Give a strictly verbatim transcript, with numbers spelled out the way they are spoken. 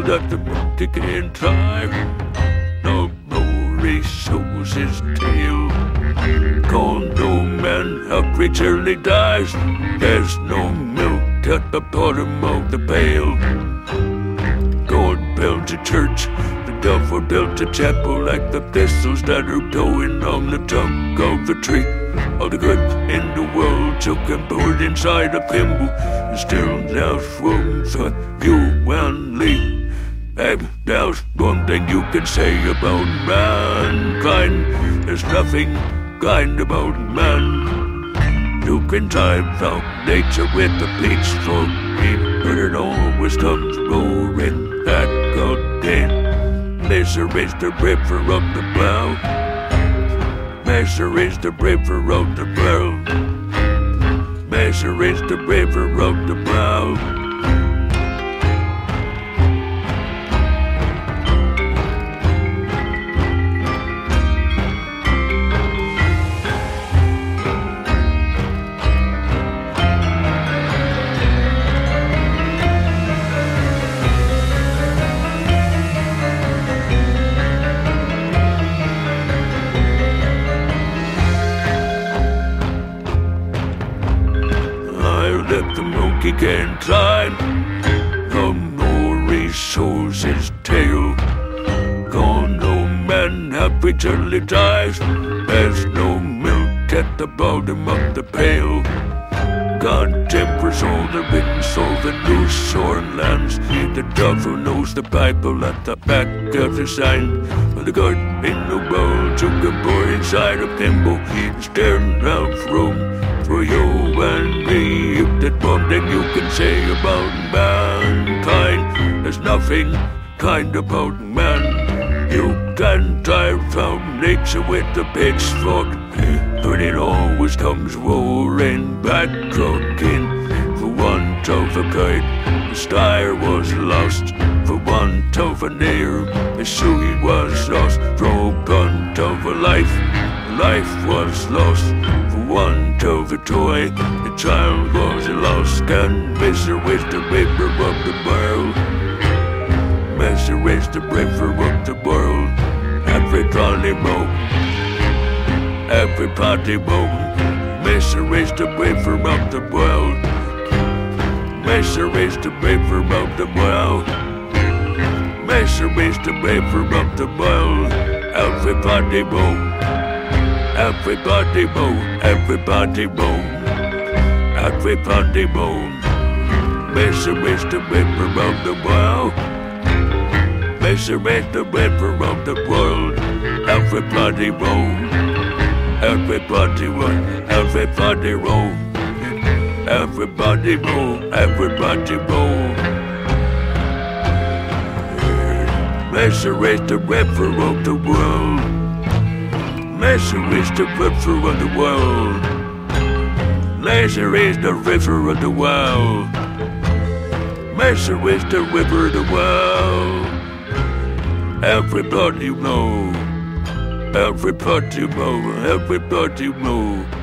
that the monkey can climb. No more shows his tail. Gone no man hungry till he dies. There's no milk at the bottom of the pail. God built a church, the devil built a chapel, like the thistles that are growing on the trunk of the tree. All the good in the world took and poured inside a thimble, and still there's room for you and me. Babe, there's one thing you can say about mankind. There's nothing kind about man. You can time out nature with a pitchfork, but it always comes roaring back again. Measure is the river of the plow. Measure is the river of the plow. Measure is the river of the plow. That the monkey can climb. No more he shows his tail. Gone no man happy till he dies. There's no milk at the bottom of the pail. God tempers all the winds, all the loose shorn lands. The devil knows the Bible at the back of the sign. But the good in the world took a boy inside a thimble. He's staring out room for you and me. If that one thing you can say about mankind, there's nothing kind about man. You can drive out nature with a pitchfork, but it always comes roaring back again. For want of a guide, the star was lost. For want of an ear, the suit was lost. For want of a life, life was lost. For want of a toy, the child was lost. And measure is the river of the world. Measure is the river of the world. Everybody move, everybody move. Measure is the river of the world. Measure is the river of the world. Measure is the river of the world. Everybody move. Everybody move, everybody move, everybody move. Measure is the river of the world. Measure is the river of the world. Everybody move, everybody move, everybody move, everybody move, everybody move. Measure is the river of the world. Measure is the river of the world. Measure is the river of the world. Measure is the river of the world. Everybody move. Everybody move. Everybody move.